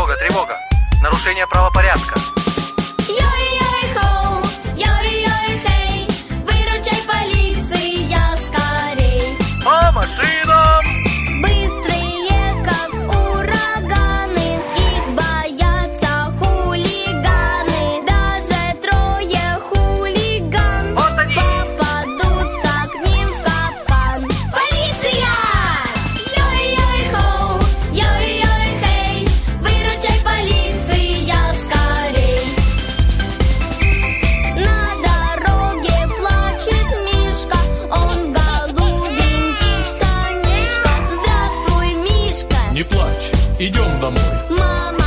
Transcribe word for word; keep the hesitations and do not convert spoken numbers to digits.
Тревога, тревога! Нарушение правопорядка! Йой-йой-хоу, йой-йой-хей, выручай, полиция, скорей! По машинам! Быстрые, как ураганы, их боятся хулиганы. Даже трое хулиган Вот они! попадутся к ним в капкан. Полиция! Йой-йой-хоу, йой-йой-хей, выручай, полиция, скорей! На дороге плачет Мишка, он в голубеньких штанишках. Здравствуй, Мишка! Не плачь, идем домой. Мама